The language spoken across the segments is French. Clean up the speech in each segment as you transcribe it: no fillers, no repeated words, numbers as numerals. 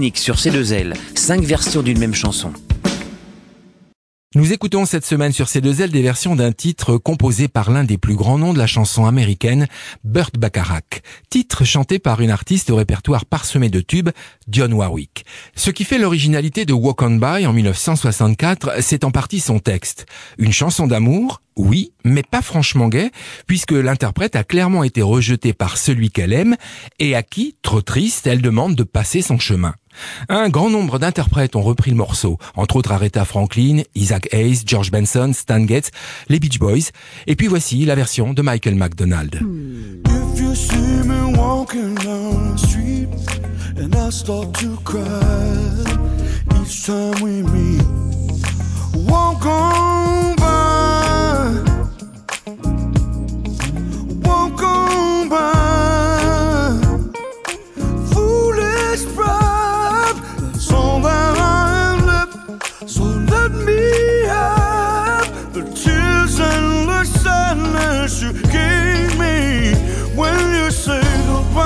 unique sur C2L, 5 versions d'une même chanson. Nous écoutons cette semaine sur C2L des versions d'un titre composé par l'un des plus grands noms de la chanson américaine, Burt Bacharach. Titre chanté par une artiste au répertoire parsemé de tubes, Dionne Warwick. Ce qui fait l'originalité de Walk On By en 1964, c'est en partie son texte. Une chanson d'amour, oui, mais pas franchement gaie, puisque l'interprète a clairement été rejetée par celui qu'elle aime et à qui, trop triste, elle demande de passer son chemin. Un grand nombre d'interprètes ont repris le morceau, entre autres Aretha Franklin, Isaac Hayes, George Benson, Stan Getz, les Beach Boys, et puis voici la version de Michael McDonald. If you see me walking down the street and I start to cry each time we meet, walk on by, walk on by, foolish pride, that's all that I am left, so let me have the tears and the sadness you gave me when you say goodbye.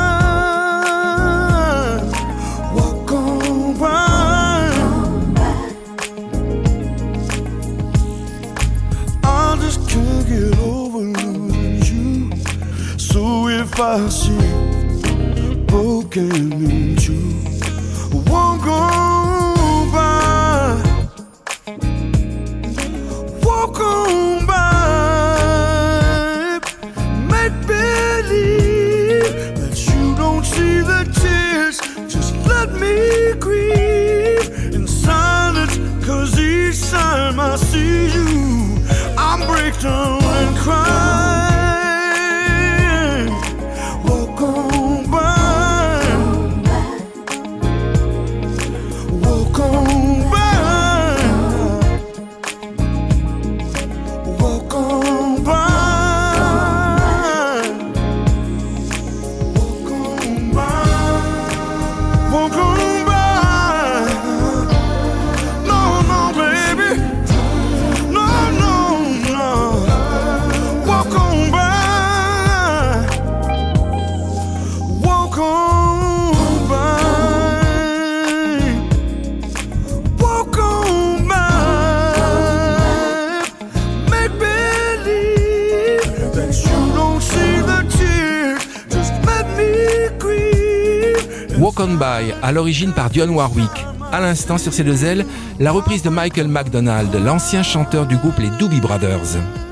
Walk on by. I just can't get over losing you. So if I see broken in two, walk on by. Walk on by. Make believe that you don't see the tears. Just let me grieve in silence, 'cause each time I see you, I break down and cry. Walk on by. Walk on by. Walk on by. Walk on by. Walk on by. No, no, baby. No, no, no. Walk on by. Walk on by. Walk on by. Make believe that you don't see the tears. Just let me grieve. Walk On By, à l'origine par Dionne Warwick. À l'instant sur C2L, la reprise de Michael McDonald, l'ancien chanteur du groupe les Doobie Brothers.